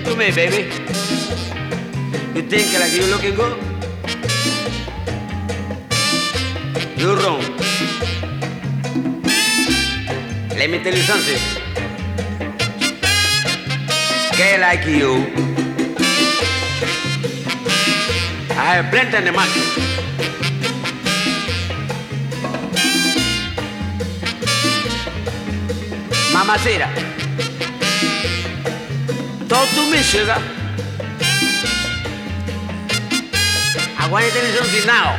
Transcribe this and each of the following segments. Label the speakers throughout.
Speaker 1: to me, baby. You think like you looking good? You're wrong. Let me tell you something. Guy like you, I have plenty in the market. Mamacita, talk to me, sugar. I want to tell you something now.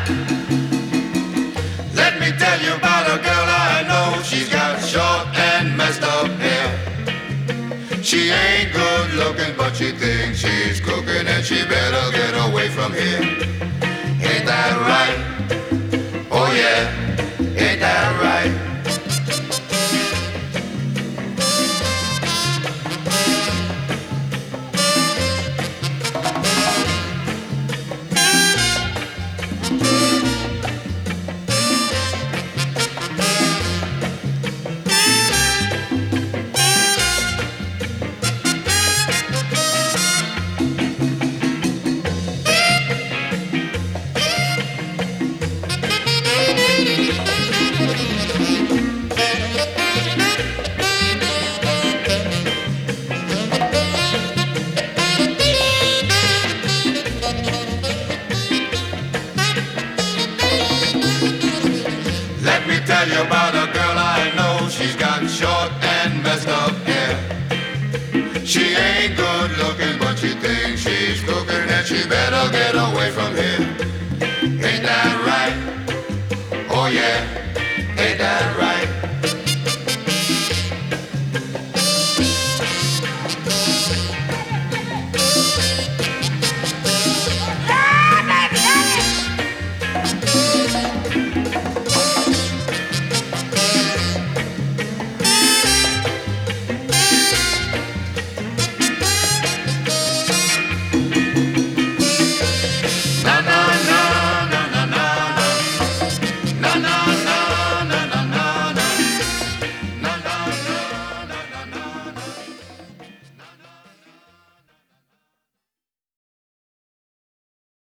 Speaker 2: Let me tell you about a girl I know. She's got short and messed up hair. She ain't good looking, but she thinks she's cooking, and she better get away from here. Ain't that right? Oh yeah.